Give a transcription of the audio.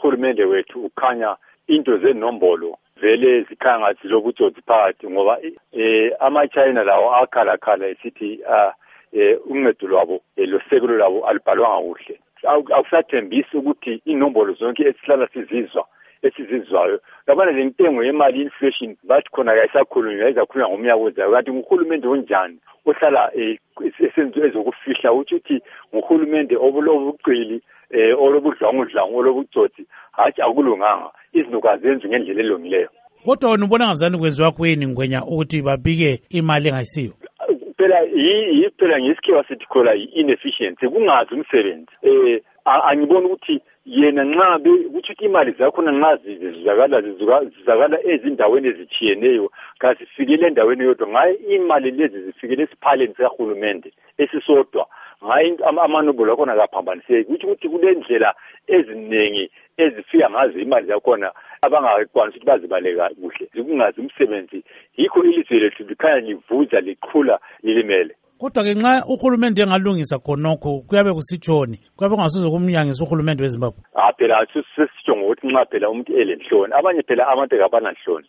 uhulumende wethu ukhanya into zenombolo vele zikhanya ngathi lobutsotsi phakathi ngoba ama-China lawo akhalakhala esithi uncedo lwabo losekulo lwabo alibhalwanga kuhle. Akusathembisi ukuthi inombolo zonke esihlala esizizwayo labana lentengo yemali inflation bathi khona kayisakhulunywa izakhulunywa ngomnyaka ozayo kanti nguhulumende onjani ohlala esenzo ezokufihla ukuthi nguhulumende obuqili olobudlwangudlwangu olobutsotsi hathi akulunganga izinto kazenziwe ngendlela elungileyo. Kodwa wena ubona ngazani kwenziwa kweni Ngwenya ukuthi babike imali engayisiyo? Phela ngesikhiwa sithi khola i-inefficiency kungazi umsebenzi. Angibona ukuthi yena nxa ukuthi imali zakhona nxa zizakala ezindaweni ezitshiyeneyo kazifikele endaweni yodwa ngaye imali lezi zifikele esiphaleni sikahulumende esisodwa ngaye amanobolo akhona kaphambaniseki ukuthi kulendlela eziningi ezifika ngazo imali zakhona abangakwanisi ukuthi bazibaleka kuhle zikungazi umsebenzi yikho ilizwe lethu likhanya livuza liqhula lilimele. Kodwa-ke nxa uhulumende engalungisa khonokho kuyabe kusitshoni kuyabe kungasuze kumnyangisa uhulumende weZimbabwe? Phela sesitsho ngokuthi nxa phela umuntu elenhloni abanye phela abantu kabananhloni